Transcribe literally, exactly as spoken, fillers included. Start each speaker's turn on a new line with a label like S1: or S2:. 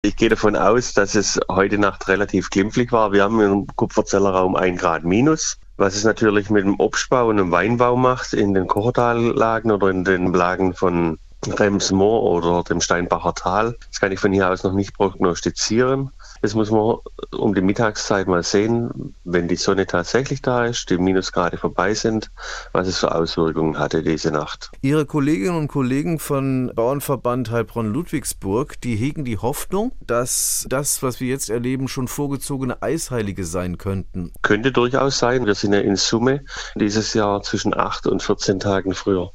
S1: Ich gehe davon aus, dass es heute Nacht relativ glimpflich war. Wir haben im Kupferzellerraum ein Grad minus. Was es natürlich mit dem Obstbau und dem Weinbau macht in den Kochertallagen oder in den Lagen von Rems-Moor oder dem Steinbacher Tal, das kann ich von hier aus noch nicht prognostizieren. Das muss man um die Mittagszeit mal sehen, wenn die Sonne tatsächlich da ist, die Minusgrade vorbei sind, was es für Auswirkungen hatte diese Nacht.
S2: Ihre Kolleginnen und Kollegen von Bauernverband Heilbronn-Ludwigsburg, die hegen die Hoffnung, dass das, was wir jetzt erleben, schon vorgezogene Eisheilige sein könnten.
S1: Könnte durchaus sein. Wir sind ja in Summe dieses Jahr zwischen acht und vierzehn Tagen früher.